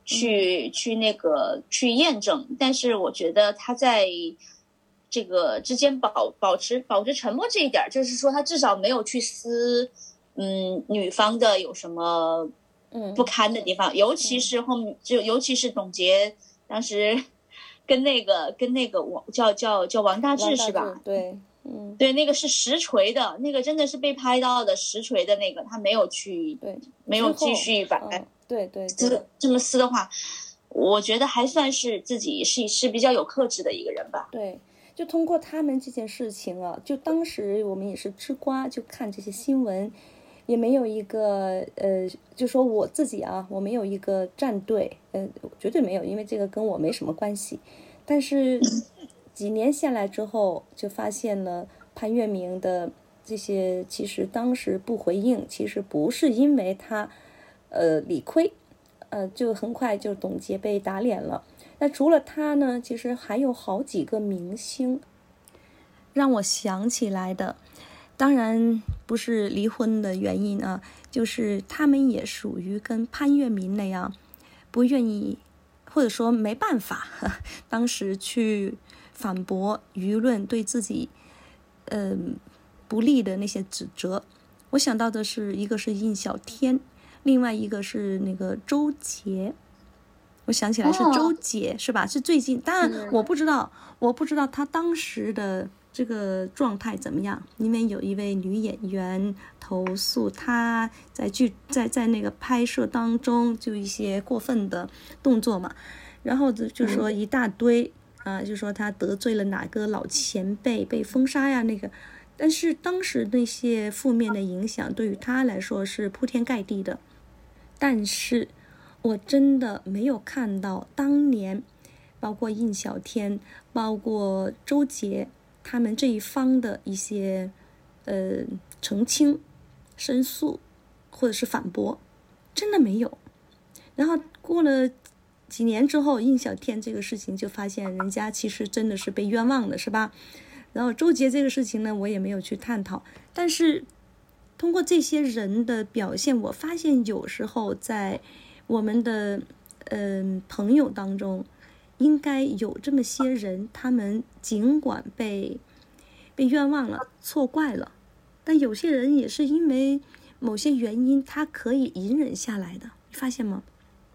去去验证，但是我觉得他在这个之间保持沉默这一点，就是说他至少没有去撕女方的有什么不堪的地方，尤其是后面尤其是董洁当时跟那个叫王大治是吧？ 对。 对，那个是实锤的，那个真的是被拍到的实锤的那个，他没有去，没有继续把这么撕的话，我觉得还算是自己是比较有克制的一个人吧。 对，就通过他们这件事情啊，就当时我们也是吃瓜，就看这些新闻，也没有一个就说我自己啊，我没有一个站队，绝对没有，因为这个跟我没什么关系，但是。几年下来之后，就发现了潘粤明的这些，其实当时不回应，其实不是因为他理亏，就很快就董洁被打脸了。那除了他呢，其实还有好几个明星，让我想起来的，当然不是离婚的原因啊，就是他们也属于跟潘粤明那样，不愿意或者说没办法，当时去。反驳舆论对自己不利的那些指责，我想到的是一个是印小天，另外一个是那个周杰，我想起来是周杰，是吧？是最近，当然我不知道他当时的这个状态怎么样，因为有一位女演员投诉他在那个拍摄当中就一些过分的动作嘛，然后就说一大堆。就说他得罪了哪个老前辈被封杀呀那个，但是当时那些负面的影响对于他来说是铺天盖地的，但是我真的没有看到当年包括印小天包括周杰他们这一方的一些澄清申诉或者是反驳，真的没有。然后过了几年之后，印小天这个事情就发现人家其实真的是被冤枉的，是吧？然后周杰这个事情呢，我也没有去探讨。但是通过这些人的表现，我发现有时候在我们的朋友当中，应该有这么些人，他们尽管被冤枉了、错怪了，但有些人也是因为某些原因，他可以隐忍下来的，你发现吗？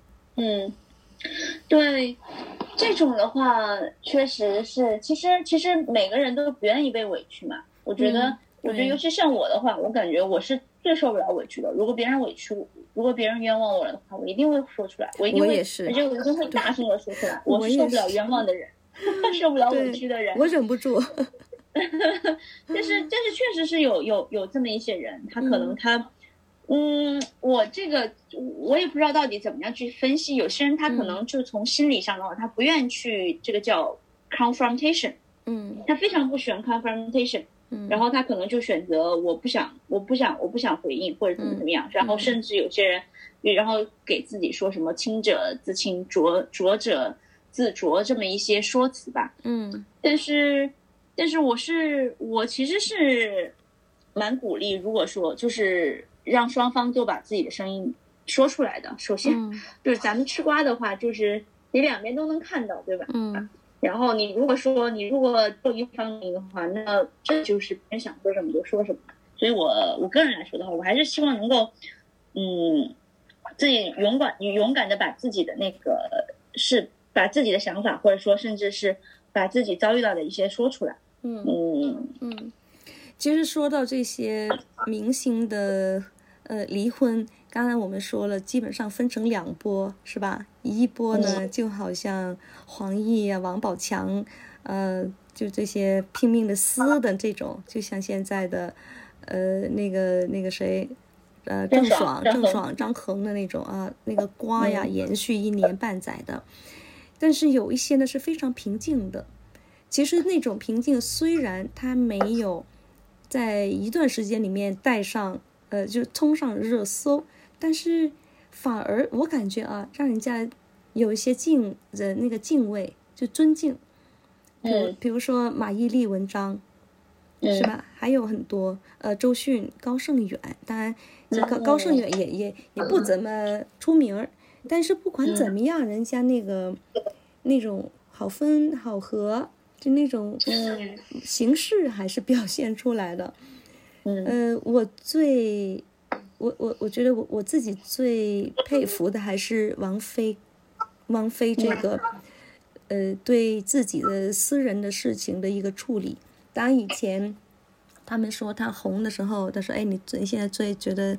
对，这种的话确实是，其实每个人都不愿意被委屈嘛。我觉得尤其像我的话，我感觉我是最受不了委屈的。如果别人委屈我，如果别人冤枉我了的话，我一定会说出来，我一定会，而且我一定会大声的说出来。我是受不了冤枉的人，受不了委屈的人， 我忍不住。 但是确实是有这么一些人，他可能他。我也不知道到底怎么样去分析。有些人他可能就从心理上的话，他不愿意去这个叫 confrontation，他非常不喜欢 confrontation，然后他可能就选择我不想回应或者怎么样，然后甚至有些人，然后给自己说什么清者自清，浊者自浊这么一些说辞吧。但是我其实是蛮鼓励，如果说就是让双方都把自己的声音说出来的。首先就是咱们吃瓜的话，就是你两边都能看到，对吧？然后你如果就一方的话，那这就是别人想说什么就说什么。所以我个人来说的话，我还是希望能够自己勇敢的把自己的那个是把自己的想法，或者说甚至是把自己遭遇到的一些说出来。 其实说到这些明星的离婚，刚才我们说了，基本上分成两波，是吧？一波呢，就好像黄奕啊、王宝强，就这些拼命的撕的这种，就像现在的那个谁，郑爽、张恒的那种啊，那个瓜呀，延续1年半载的。但是有一些呢是非常平静的。其实那种平静，虽然它没有在一段时间里面带上就冲上热搜，但是反而我感觉啊，让人家有一些那个敬畏，就尊敬。比如说马伊琍、文章，是吧？还有很多周迅、高胜远，当然这个高胜远也不怎么出名， 但是不管怎么样，人家那种好分好合，就那种形式还是表现出来的。我觉得我自己最佩服的还是王菲这个对自己的私人的事情的一个处理。当以前他们说她红的时候，她说你现在最觉得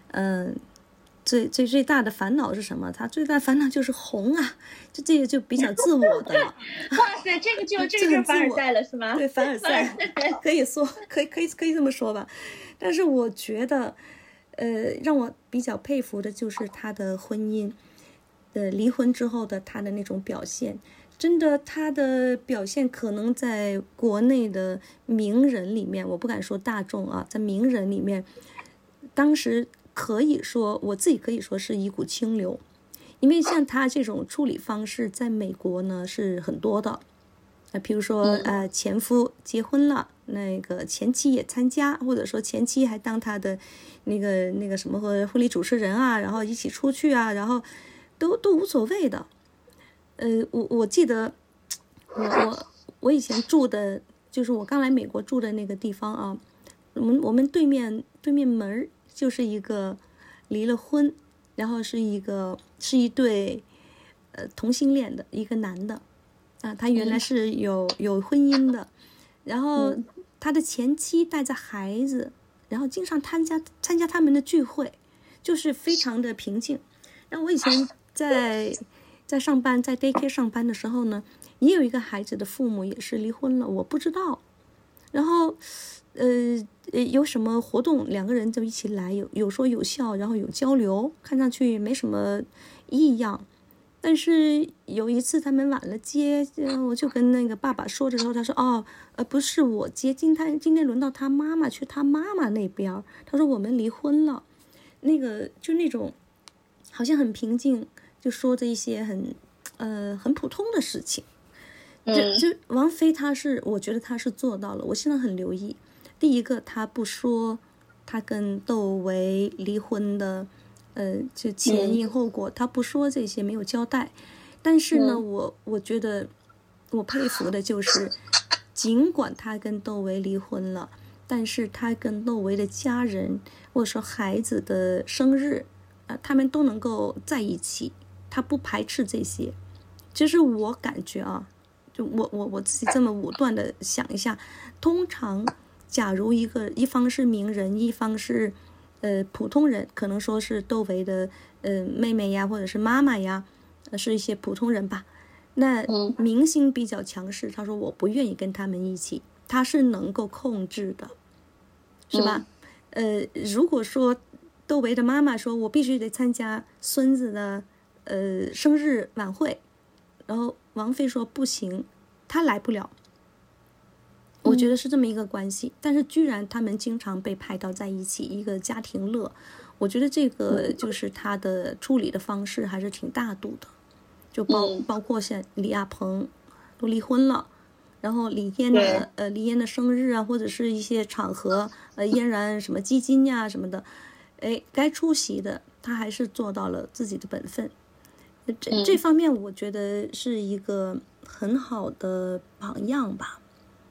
最大的烦恼是什么？她最大的烦恼就是红啊，这个就比较自我的了。 哇塞，这个就是凡尔赛了是吗？ 对，凡尔赛可以说可以这么说吧。但是我觉得让我比较佩服的就是她的婚姻离婚之后的她的那种表现。真的，她的表现可能在国内的名人里面，我不敢说大众啊，在名人里面，当时可以说，我自己可以说是一股清流。因为像她这种处理方式在美国呢是很多的。比如说前夫结婚了，那个前妻也参加，或者说前妻还当他的那个什么婚礼主持人啊，然后一起出去啊，然后都无所谓的。我记得我以前住的，就是我刚来美国住的那个地方啊，我们对面门就是一个离了婚，然后是一对同性恋的一个男的啊，他原来是有婚姻的，然后他的前妻带着孩子，然后经常参加他们的聚会，就是非常的平静。然后我以前在上班，在 daycare 上班的时候呢，也有一个孩子的父母也是离婚了，我不知道。然后有什么活动，两个人就一起来，有说有笑，然后有交流，看上去没什么异样。但是有一次他们晚了接，我就跟那个爸爸说的时候，他说不是我接，今天轮到他妈妈去他妈妈那边，他说我们离婚了。那个就那种好像很平静，就说着一些很普通的事情。就王菲我觉得她是做到了。我现在很留意，第一个她不说她跟窦唯离婚的就前因后果，她不说这些，没有交代。但是呢我觉得我佩服的就是尽管她跟窦唯离婚了，但是她跟窦唯的家人或者说孩子的生日他们都能够在一起，她不排斥这些。其实我感觉啊，就我自己这么武断的想一下，通常假如一方是名人，一方是普通人，可能说是窦唯的妹妹呀，或者是妈妈呀，是一些普通人吧。那明星比较强势，他说我不愿意跟他们一起，他是能够控制的，是吧？如果说窦唯的妈妈说我必须得参加孙子的生日晚会，然后王菲说不行，她来不了。我觉得是这么一个关系。但是居然他们经常被拍到在一起，一个家庭乐。我觉得这个就是他的处理的方式还是挺大度的。就包括像李亚鹏都离婚了，然后李嫣的生日啊，或者是一些场合嫣然什么基金呀什么的，该出席的他还是做到了自己的本分。这方面我觉得是一个很好的榜样吧。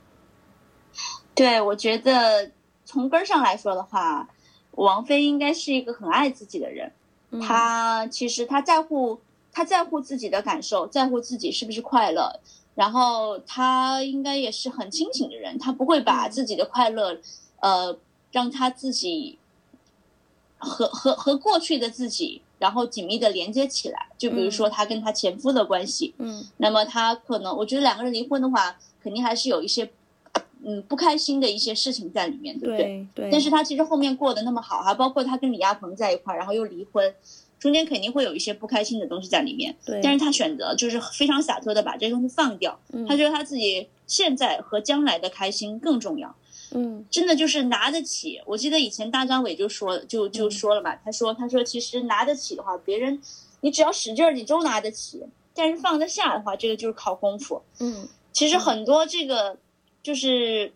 对，我觉得从根上来说的话，王菲应该是一个很爱自己的人。她其实她在乎自己的感受，在乎自己是不是快乐，然后她应该也是很清醒的人，她不会把自己的快乐让她自己和过去的自己然后紧密的连接起来。就比如说她跟她前夫的关系，那么她可能我觉得两个人离婚的话肯定还是有一些不开心的一些事情在里面，对不对？对。但是她其实后面过得那么好，还包括她跟李亚鹏在一块然后又离婚，中间肯定会有一些不开心的东西在里面。对。但是她选择就是非常洒脱的把这些东西放掉，她觉得她自己现在和将来的开心更重要。真的就是拿得起。我记得以前大张伟就说了嘛，他说其实拿得起的话，别人你只要使劲你都拿得起，但是放得下的话，这个就是靠功夫。其实很多这个就是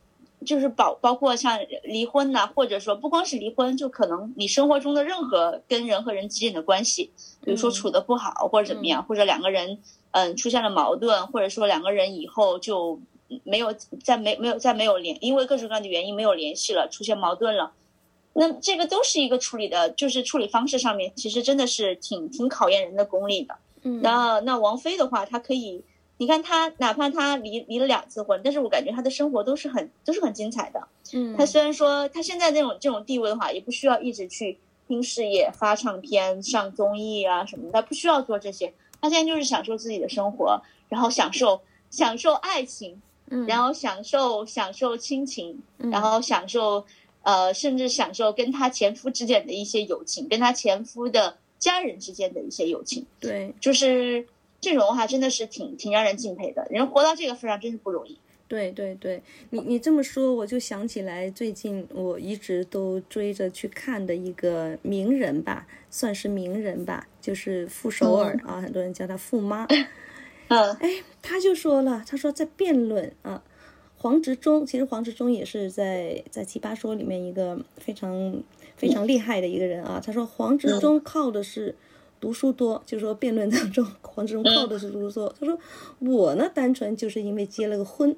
就是包括像离婚呐，或者说不光是离婚，就可能你生活中的任何跟人和人之间的关系，比如说处得不好或者怎么样，或者两个人出现了矛盾，或者说两个人以后就没有因为各种各样的原因没有联系了，出现矛盾了，那这个都是一个处理的，就是处理方式上面其实真的是挺考验人的功力的。那王菲的话，她可以，你看她哪怕她离了2次婚，但是我感觉她的生活都是很精彩的。她虽然说她现在这种地位的话，也不需要一直去拼事业、发唱片、上综艺啊什么的，她不需要做这些。她现在就是享受自己的生活，然后享受爱情，然后享受亲情，然后享受甚至享受跟她前夫之间的一些友情，跟她前夫的家人之间的一些友情。 对， 就是这种的话真的是挺让人敬佩的，人活到这个份上真是不容易。 对对对，你这么说我就想起来最近我一直都追着去看的一个名人吧，算是名人吧，就是傅首尔啊，很多人叫他傅妈。他就说了，他说在辩论啊，黄执中，其实黄执中也是在奇葩说里面一个非常厉害的一个人啊。他说黄执中靠的是读书多，就是说辩论当中黄执中靠的是读书多。他说我呢单纯就是因为结了个婚。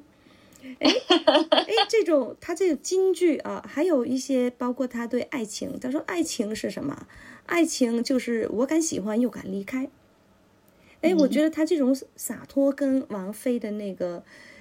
他这个金句啊，还有一些包括他对爱情，他说爱情是什么？爱情就是我敢喜欢又敢离开。我觉得他这种洒脱跟王菲的那个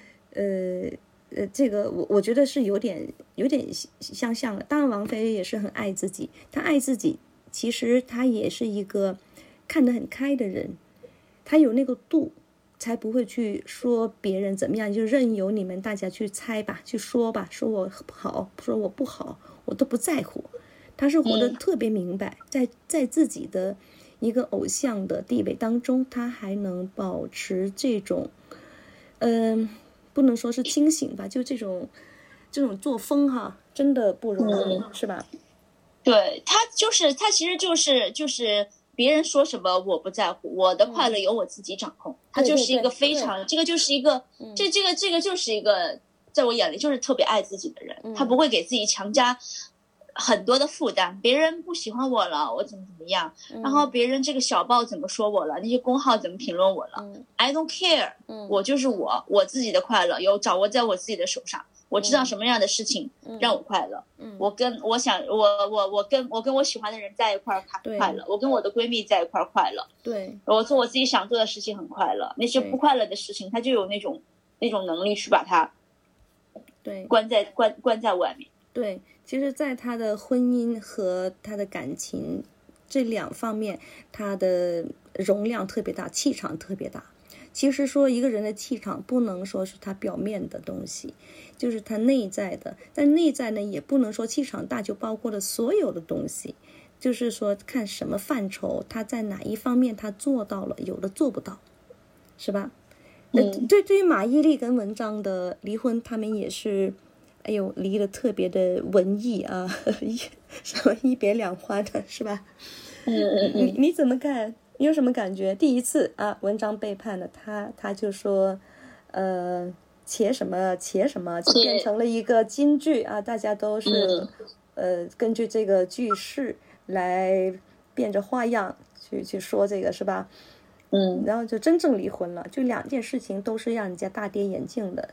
这个我觉得是有点相像的。当然王菲也是很爱自己，她爱自己，其实她也是一个看得很开的人，她有那个度，才不会去说别人怎么样，就任由你们大家去猜吧，去说吧，说我好，说我不好，我都不在乎。他是活得特别明白，在自己的一个偶像的地位当中，他还能保持这种不能说是清醒吧，就这种作风哈，真的不容易，是吧？ 对，他其实就是别人说什么我不在乎，我的快乐由我自己掌控。他就是一个非常，这个就是一个这个就是一个在我眼里就是特别爱自己的人，他不会给自己强加很多的负担，别人不喜欢我了，我怎么样，然后别人这个小报怎么说我了，那些公号怎么评论我了，I don't care，我就是我自己的快乐掌握在我自己的手上，我知道什么样的事情让我快乐，我跟我喜欢的人在一块快乐，我跟我的闺蜜在一块快乐， 对， 我做我自己想做的事情很快乐，那些不快乐的事情，他就有那种能力去把它关在外面。 对，其实在他的婚姻和他的感情这2方面，他的容量特别大，气场特别大。其实说一个人的气场不能说是他表面的东西，就是他内在的，但内在呢也不能说气场大就包括了所有的东西，就是说看什么范畴，他在哪一方面他做到了，有的做不到，是吧？对于马伊琍跟文章的离婚，他们也是离得特别的文艺啊，什么一别两欢的，是吧？你怎么看？你有什么感觉？第一次啊，文章背叛了他就说且什么就变成了一个金句啊，大家都是根据这个句式来变着花样去说这个，是吧？然后就真正离婚了，就2件事情都是让人家大跌眼镜的。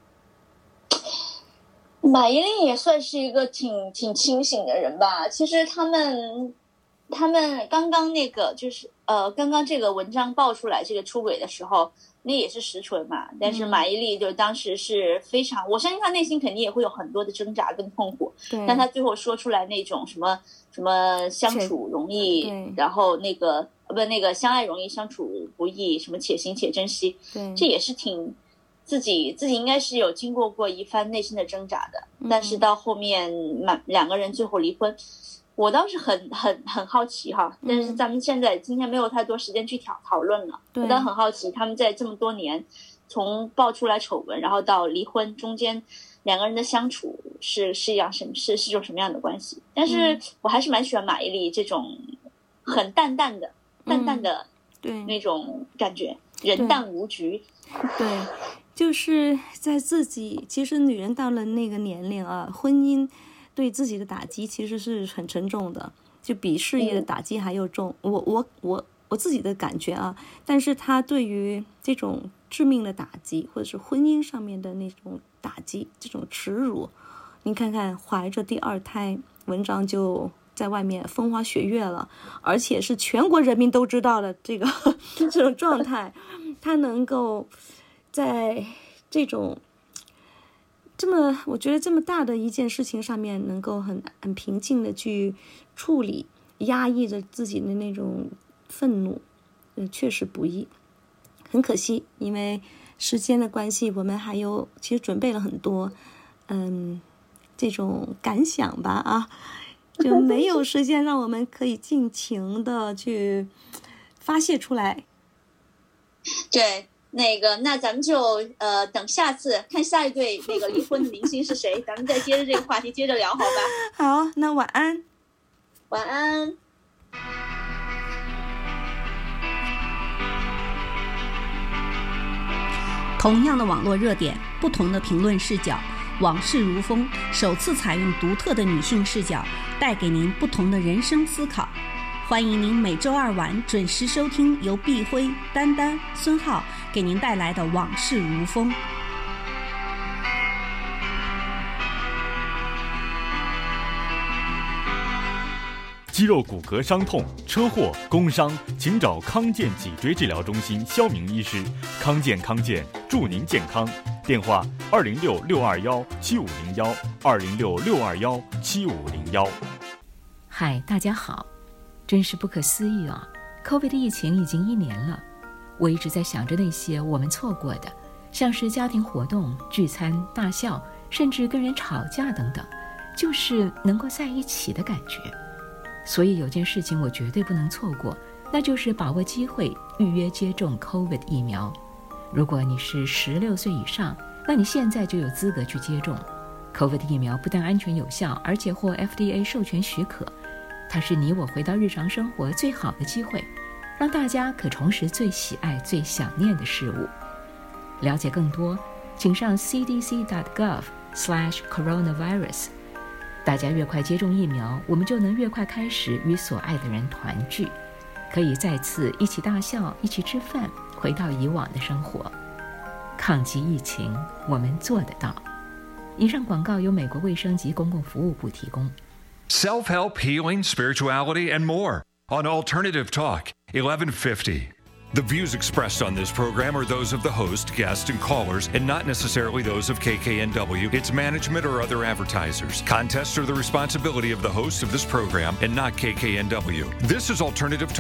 马伊琍也算是一个挺清醒的人吧。其实他们刚刚那个就是刚刚这个文章爆出来这个出轨的时候，那也是实锤嘛。但是马伊琍就当时是非常，我相信她内心肯定也会有很多的挣扎跟痛苦。但她最后说出来那种什么相处容易，然后那个相爱容易相处不易，什么且行且珍惜，这也是挺。自己应该是有经过一番内心的挣扎的，但是到后面2个人最后离婚，我倒是很好奇哈，但是咱们今天没有太多时间去讨论了。我倒很好奇，他们在这么多年，从爆出来丑闻，然后到离婚中间，2个人的相处是一种什么样的关系？但是我还是蛮喜欢马伊琍这种很淡淡的那种感觉。 人淡无局。 对，就是在自己，其实女人到了那个年龄啊，婚姻对自己的打击其实是很沉重的，就比事业的打击还要重。我自己的感觉啊，但是他对于这种致命的打击，或者是婚姻上面的那种打击，这种耻辱，你看看怀着第2胎，文章就在外面风花雪月了，而且是全国人民都知道的这种状态，他能够在这种我觉得这么大的一件事情上面，能够很平静的去处理，压抑着自己的那种愤怒，确实不易。很可惜，因为时间的关系，我们其实准备了很多这种感想吧啊，就没有时间让我们可以尽情的去发泄出来。 对，那咱们就等下次看下一对那个离婚的明星是谁，咱们再接着这个话题接着聊，好吧？ 好，那晚安。 晚安。 同样的网络热点，不同的评论视角，往事如风首次采用独特的女性视角，带给您不同的人生思考。欢迎您每周2晚准时收听由碧辉、丹丹、孙浩给您带来的《往事如风》。 肌肉骨骼伤痛、车祸、工伤，请找康健脊椎治疗中心肖明医师。康健祝您健康。电话206-621-7501，206-621-7501。 嗨，大家好，真是不可思议啊 ！COVID 的疫情已经1年了，我一直在想着那些我们错过的，像是家庭活动、聚餐、大笑，甚至跟人吵架等等，就是能够在一起的感觉。所以有件事情我绝对不能错过，那就是把握机会预约接种 COVID 疫苗。如果你是16岁以上，那你现在就有资格去接种。COVID 疫苗不但安全有效，而且获 FDA 授权许可，它是你我回到日常生活最好的机会，让大家可重拾最喜爱、最想念的事物。了解更多，请上 cdc.gov/coronavirus。大家越快接种疫苗，我们就能越快开始与所爱的人团聚，可以再次一起大笑，一起吃饭，回到以往的生活。抗击疫情，我们做得到。以上广告由美国卫生及公共服务部提供。 Self-help, healing, spirituality, and more on Alternative Talk, 1150. The views expressed on this program are those of the host, guests, and callers, and not necessarily those of KKNW, its management, or other advertisers. Contests are the responsibility of the host of this program and not KKNW. This is Alternative Talk.